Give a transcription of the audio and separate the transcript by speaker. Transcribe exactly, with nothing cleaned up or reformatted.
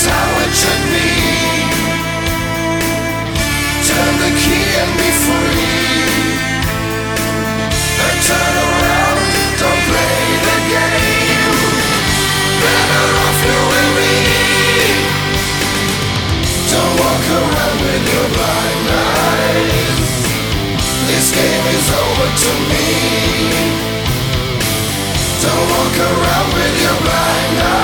Speaker 1: how it should be. Turn the key and be free. And turn around, don't play the game. Better off you and me. Don't walk around with your blind eyes. This game is over to me. Don't walk around with your blind eyes.